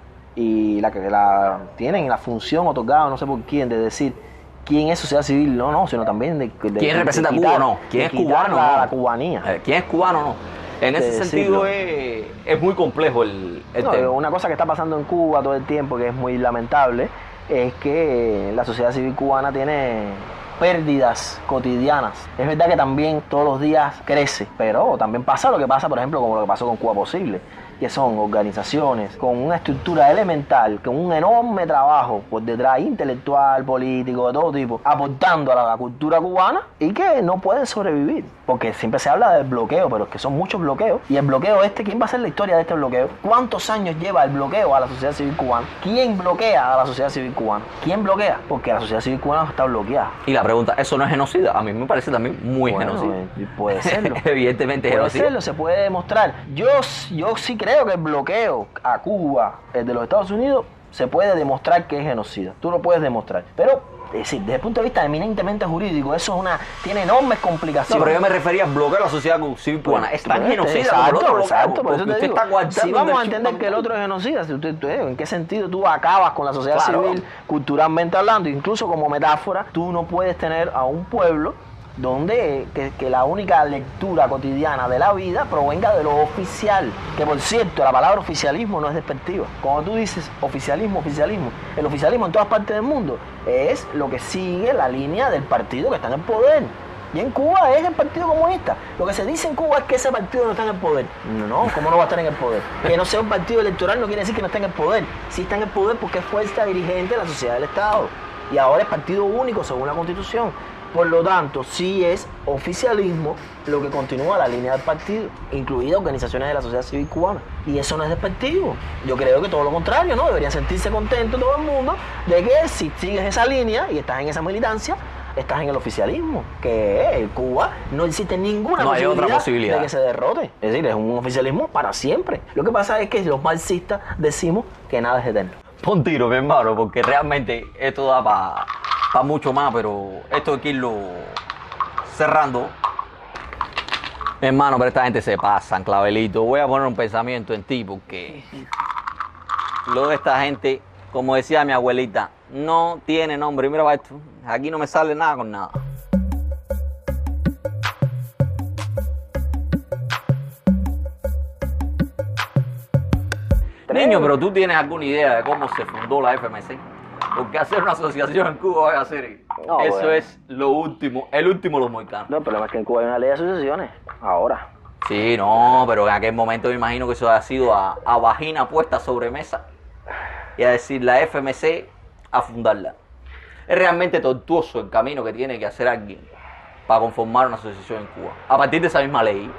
y la, la tienen la función otorgada, no sé por quién, de decir quién es sociedad civil, no, no, sino también de, de ¿Quién de representa a quitar- Cuba o no? ¿Quién de es quitar cubano la, o no? la cubanía. Eh, ¿Quién es cubano o no? En ese De sentido decirlo. es, es muy complejo el, el No, tema. una cosa que está pasando en Cuba todo el tiempo, que es muy lamentable, es que la sociedad civil cubana tiene pérdidas cotidianas. Es verdad que también todos los días crece, pero también pasa lo que pasa, por ejemplo, como lo que pasó con Cuba Posible, que son organizaciones con una estructura elemental, con un enorme trabajo por detrás, intelectual, político, de todo tipo, aportando a la cultura cubana y que no pueden sobrevivir. Porque siempre se habla del bloqueo, pero es que son muchos bloqueos. Y el bloqueo este, ¿quién va a hacer la historia de este bloqueo? ¿Cuántos años lleva el bloqueo a la sociedad civil cubana? ¿Quién bloquea a la sociedad civil cubana? ¿Quién bloquea? Porque la sociedad civil cubana está bloqueada. Y la pregunta, ¿eso no es genocida? A mí me parece también muy Bueno, genocida. eh, puede serlo. Evidentemente Puede genocida. serlo, se puede demostrar. Yo, yo sí creo que el bloqueo a Cuba el de los Estados Unidos se puede demostrar que es genocida. Tú lo puedes demostrar. Pero, es decir, desde el punto de vista eminentemente jurídico, eso es una, tiene enormes No, complicaciones. pero yo me refería al bloqueo de la sociedad civil cubana. Es tan Bueno, genocida exacto, como el otro bloqueo. exacto, por eso Porque te usted digo, está coartando si vamos un a entender derecho que el otro es genocida, si usted, usted- ¿en qué sentido tú acabas con la sociedad Claro. civil culturalmente hablando? Incluso como metáfora, tú no puedes tener a un pueblo donde que, que la única lectura cotidiana de la vida provenga de lo oficial. Que por cierto, la palabra oficialismo no es despectiva. Cuando tú dices oficialismo, oficialismo, el oficialismo en todas partes del mundo es lo que sigue la línea del partido que está en el poder. Y en Cuba es el Partido Comunista. Lo que se dice en Cuba es que ese partido no está en el poder. No, no, ¿cómo no va a estar en el poder? Que no sea un partido electoral no quiere decir que no esté en el poder. Sí está en el poder porque es fuerza dirigente de la sociedad del Estado. Y ahora es partido único según la Constitución. Por lo tanto, sí es oficialismo lo que continúa la línea del partido, incluidas organizaciones de la sociedad civil cubana. Y eso no es despectivo. Yo creo que todo lo contrario, ¿no? Debería sentirse contento todo el mundo de que si sigues esa línea y estás en esa militancia, estás en el oficialismo, que en Cuba no existe ninguna No hay posibilidad, otra posibilidad de que se derrote. Es decir, es un oficialismo para siempre. Lo que pasa es que los marxistas decimos que nada es eterno. Pon tiro, mi hermano, porque realmente esto da para pa mucho más, pero esto hay que irlo cerrando. Mi hermano, pero esta gente se pasan, Clavelito. Voy a poner un pensamiento en ti, porque lo de esta gente, como decía mi abuelita, no tiene nombre. Y mira para esto, aquí no me sale nada con nada. Niño, pero tú tienes alguna idea de cómo se fundó la F M C. Porque hacer una asociación en Cuba es hacer. No, eso bueno. es lo último, el último de los mohicanos. No, el problema es que en Cuba hay una ley de asociaciones. Ahora. Sí, no, pero en aquel momento me imagino que eso ha sido a, a vagina puesta sobre mesa y a decir la F M C a fundarla. Es realmente tortuoso el camino que tiene que hacer alguien para conformar una asociación en Cuba. A partir de esa misma ley,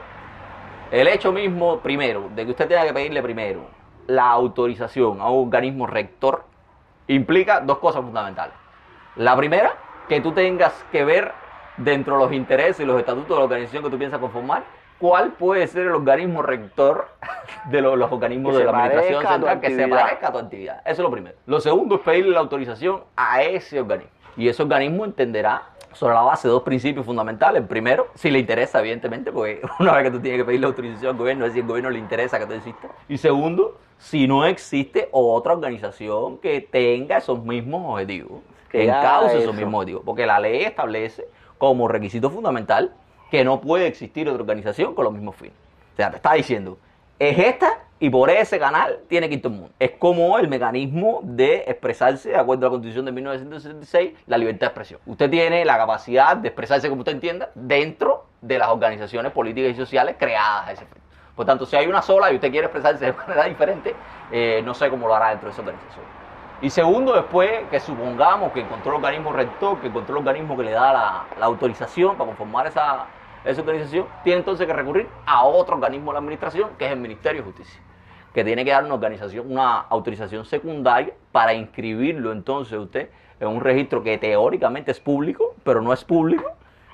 el hecho mismo, primero, de que usted tenga que pedirle primero la autorización a un organismo rector, implica dos cosas fundamentales. La primera, que tú tengas que ver dentro de los intereses y los estatutos de la organización que tú piensas conformar, cuál puede ser el organismo rector de los, los organismos Que de se la administración parezca a tu central que se actividad. parezca a tu actividad. Eso es lo primero. Lo segundo es pedirle la autorización a ese organismo. Y ese organismo entenderá sobre la base de dos principios fundamentales. El primero, si le interesa, evidentemente, porque una vez que tú tienes que pedir la autorización al gobierno, es si al gobierno le interesa que tú existas. Y segundo, si no existe otra organización que tenga esos mismos objetivos, Que que haga encauce eso. esos mismos objetivos. Porque la ley establece como requisito fundamental que no puede existir otra organización con los mismos fines. O sea, te está diciendo, es esta y por ese canal tiene que ir todo el mundo. Es como el mecanismo de expresarse, de acuerdo a la Constitución de mil novecientos sesenta y seis, la libertad de expresión. Usted tiene la capacidad de expresarse como usted entienda dentro de las organizaciones políticas y sociales creadas a ese efecto. Por tanto, si hay una sola y usted quiere expresarse de manera diferente, eh, no sé cómo lo hará dentro de esa organización. Y segundo, después que supongamos que encontró el organismo rector, que encontró el organismo que le da la, la autorización para conformar esa, esa organización, tiene entonces que recurrir a otro organismo de la administración, que es el Ministerio de Justicia, que tiene que dar una organización, una autorización secundaria para inscribirlo entonces usted en un registro que teóricamente es público, pero no es público.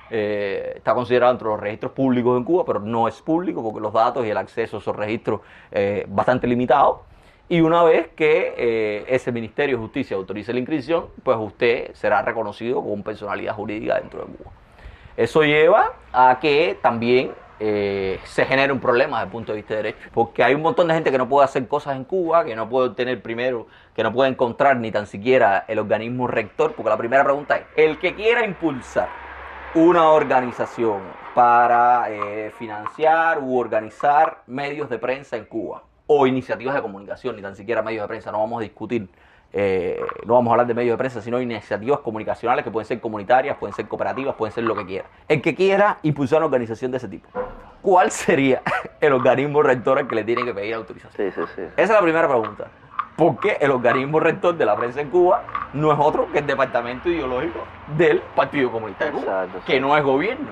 Eh, está considerado entre los registros públicos en Cuba, pero no es público porque los datos y el acceso a esos registros eh, bastante limitados. Y una vez que eh, ese Ministerio de Justicia autorice la inscripción, pues usted será reconocido como personalidad jurídica dentro de Cuba. Eso lleva a que también eh, se genere un problema desde el punto de vista de derecho, porque hay un montón de gente que no puede hacer cosas en Cuba, que no puede obtener primero, que no puede encontrar ni tan siquiera el organismo rector, porque la primera pregunta es, el que quiera impulsar una organización para eh, financiar u organizar medios de prensa en Cuba, o iniciativas de comunicación, ni tan siquiera medios de prensa, no vamos a discutir eh, no vamos a hablar de medios de prensa, sino iniciativas comunicacionales que pueden ser comunitarias, pueden ser cooperativas, pueden ser lo que quiera. El que quiera impulsar una organización de ese tipo, ¿cuál sería el organismo rector al que le tiene que pedir autorización? Sí, sí, sí. Esa es la primera pregunta. ¿Por qué el organismo rector de la prensa en Cuba no es otro que el departamento ideológico del Partido Comunista de Cuba, Exacto, sí. que no es gobierno?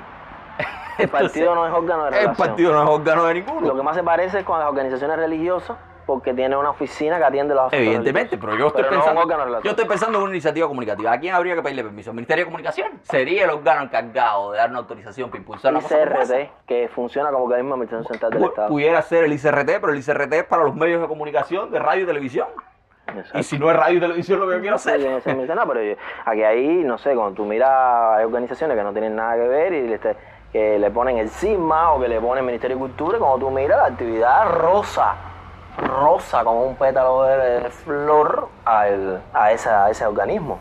El partido no es órgano de El relación. partido no es órgano de ninguno. Lo que más se parece es con las organizaciones religiosas, porque tiene una oficina que atiende los asuntos Evidentemente, religiosos. pero yo estoy, Pero no pensando, un órgano de relación. yo estoy pensando en una iniciativa comunicativa. ¿A quién habría que pedirle permiso? ¿Al Ministerio de Comunicación? ¿Sería el órgano encargado de dar una autorización para impulsar la cosa como esa? I C R T, que funciona como organismo de administración central del Pu- Estado. Pudiera ser el I C R T, pero el I C R T es para los medios de comunicación de radio y televisión. Exacto. Y si no es radio y televisión lo que yo quiero Sí, hacer. tiene que ser ministro. No, pero yo- aquí ahí, no sé, cuando tú miras, hay organizaciones que no tienen nada que ver y le, te- que le ponen el SIGMA o que le ponen el Ministerio de Cultura, y cuando tú miras la actividad rosa, rosa como un pétalo de, de flor a, el- a, esa- a ese organismo.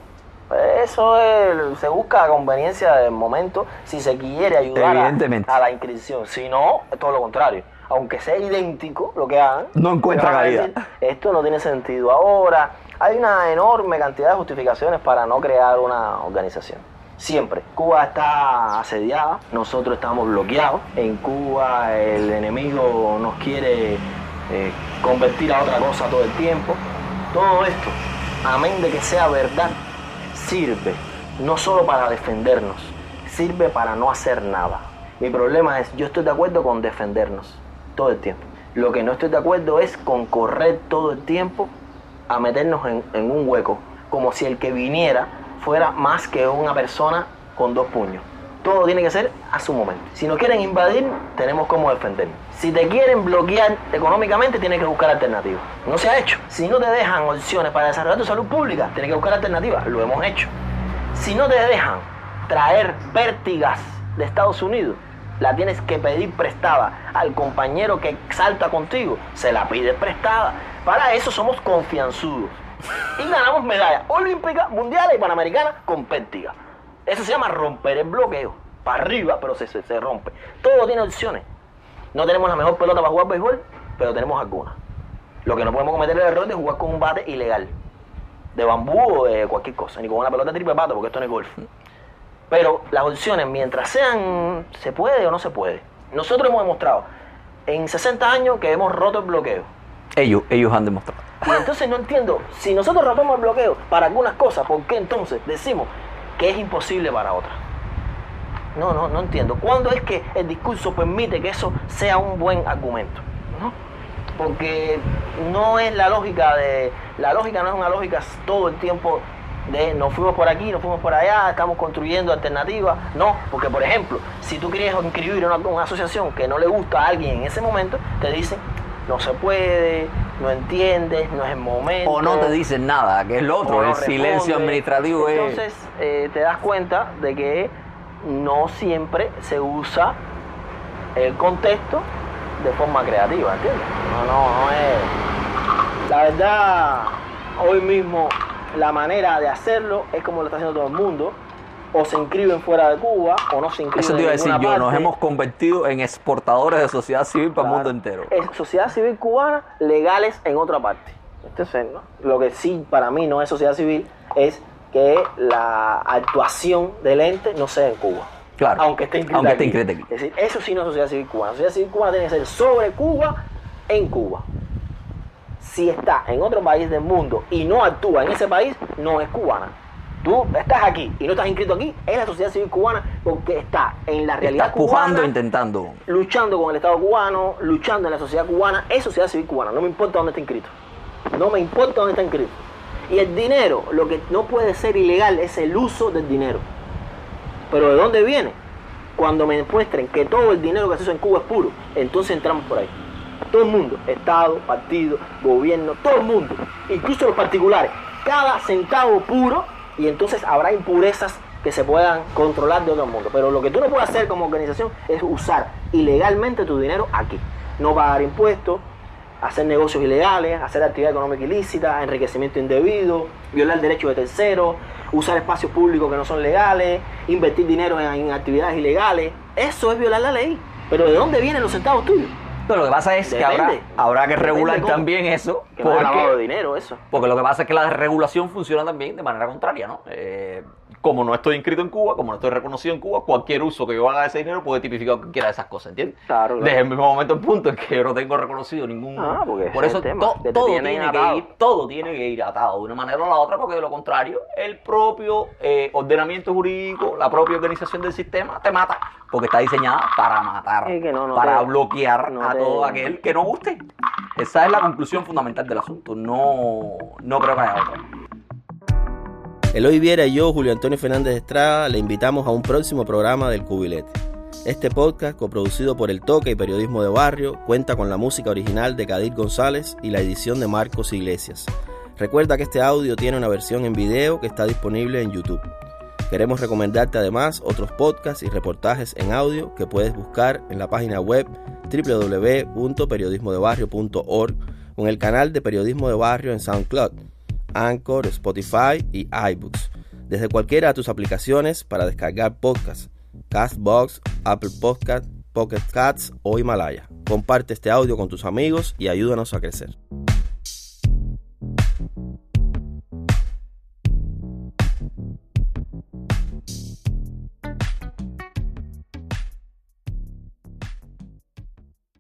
Eso es, se busca a conveniencia del momento si se quiere ayudar a, Evidentemente. a la inscripción. Si no, es todo lo contrario. Aunque sea idéntico lo que hagan, No encuentra te van a cabida. decir, esto no tiene sentido ahora. Hay una enorme cantidad de justificaciones para no crear una organización. Siempre. Cuba está asediada, nosotros estamos bloqueados. En Cuba el enemigo nos quiere eh, convertir a otra cosa todo el tiempo. Todo esto, amén de que sea verdad, sirve no solo para defendernos, sirve para no hacer nada. Mi problema es, yo estoy de acuerdo con defendernos todo el tiempo. Lo que no estoy de acuerdo es con correr todo el tiempo a meternos en, en un hueco, como si el que viniera fuera más que una persona con dos puños. Todo tiene que ser a su momento. Si nos quieren invadir, tenemos cómo defendernos. Si te quieren bloquear económicamente, tienes que buscar alternativas. No se ha hecho. Si no te dejan opciones para desarrollar tu salud pública, tienes que buscar alternativas. Lo hemos hecho. Si no te dejan traer pértigas de Estados Unidos, la tienes que pedir prestada al compañero que salta contigo, se la pide prestada. Para eso somos confianzudos y ganamos medallas olímpicas, mundiales y panamericanas con pértiga. Eso se llama romper el bloqueo, para arriba, pero se, se, se rompe. Todo tiene opciones. No tenemos la mejor pelota para jugar béisbol, pero tenemos algunas. Lo que no podemos cometer es el error de jugar con un bate ilegal, de bambú o de cualquier cosa, ni con una pelota triple pato, porque esto no es golf. Pero las opciones, mientras sean, se puede o no se puede. Nosotros hemos demostrado en sesenta años que hemos roto el bloqueo. Ellos, ellos han demostrado. Y entonces no entiendo, si nosotros rompemos el bloqueo para algunas cosas, ¿por qué entonces decimos que es imposible para otras? No, no, no entiendo. ¿Cuándo es que el discurso permite que eso sea un buen argumento? ¿No? Porque no es la lógica de... La lógica no es una lógica todo el tiempo de nos fuimos por aquí, nos fuimos por allá, estamos construyendo alternativas. No, porque por ejemplo, si tú quieres inscribir una, una asociación que no le gusta a alguien en ese momento, te dicen, no se puede, no entiendes, no es el momento. O no te dicen nada, que es lo otro, o no el silencio responde. administrativo es... Entonces eh, te das cuenta de que no siempre se usa el contexto de forma creativa, ¿entiendes? No, no, no es... La verdad, hoy mismo la manera de hacerlo es como lo está haciendo todo el mundo. O se inscriben fuera de Cuba, o no se inscriben Eso te iba a en decir ninguna yo, nos parte. hemos convertido en exportadores de sociedad civil para Claro. el mundo entero. Es sociedad civil cubana, legales en otra parte. Entonces, ¿no? Lo que sí para mí no es sociedad civil es que la actuación del ente no sea en Cuba. Claro, Aunque esté inscrita aunque esté aquí. inscrita aquí. Es decir, eso sí no es sociedad civil cubana. Sociedad civil cubana tiene que ser sobre Cuba, en Cuba. Si está en otro país del mundo y no actúa en ese país, no es cubana. Tú estás aquí y no estás inscrito aquí, es la sociedad civil cubana porque está en la realidad Está pujando, cubana, intentando. luchando con el Estado cubano, luchando en la sociedad cubana, es sociedad civil cubana, no me importa dónde está inscrito. No me importa dónde está inscrito. Y el dinero, lo que no puede ser ilegal es el uso del dinero. Pero ¿de dónde viene? Cuando me demuestren que todo el dinero que se usa en Cuba es puro, entonces entramos por ahí. Todo el mundo, Estado, partido, gobierno, todo el mundo, incluso los particulares, cada centavo puro, y entonces habrá impurezas que se puedan controlar de otro mundo. Pero lo que tú no puedes hacer como organización es usar ilegalmente tu dinero aquí. No pagar impuestos, hacer negocios ilegales, hacer actividad económica ilícita, enriquecimiento indebido, violar derechos de terceros, usar espacios públicos que no son legales, invertir dinero en, en actividades ilegales. Eso es violar la ley. Pero ¿de dónde vienen los centavos tuyos? No, lo que pasa es Depende. que habrá, habrá que Depende regular cómo. también eso. Que no es lavado de Porque, dinero eso. porque lo que pasa es que la regulación funciona también de manera contraria, ¿no? Eh, como no estoy inscrito en Cuba, como no estoy reconocido en Cuba, cualquier uso que yo haga de ese dinero puede tipificar cualquiera de esas cosas, ¿entiendes? Claro, claro. Desde el mismo momento en punto en que yo no tengo reconocido ningún... Ah, porque por ese eso es el tema, to- que te todo, tienen tiene que atado. ir, todo tiene que ir atado de una manera o la otra, porque de lo contrario, el propio eh, ordenamiento jurídico, la propia organización del sistema te mata, porque está diseñada para matar, Es que no, no para te- bloquear no a te- todo aquel que no guste. Esa es la conclusión fundamental del asunto. No, no creo que haya otra. Eloy Viera y yo, Julio Antonio Fernández Estrada, le invitamos a un próximo programa del Cubilete. Este podcast, coproducido por El Toque y Periodismo de Barrio, cuenta con la música original de Kadir González y la edición de Marcos Iglesias. Recuerda que este audio tiene una versión en video que está disponible en YouTube. Queremos recomendarte además otros podcasts y reportajes en audio que puedes buscar en la página web doble u doble u doble u punto periodismo de barrio punto org o en el canal de Periodismo de Barrio en SoundCloud, Anchor, Spotify y iBooks. Desde cualquiera de tus aplicaciones para descargar podcasts, Castbox, Apple Podcast, Pocket Casts o Himalaya. Comparte este audio con tus amigos y ayúdanos a crecer.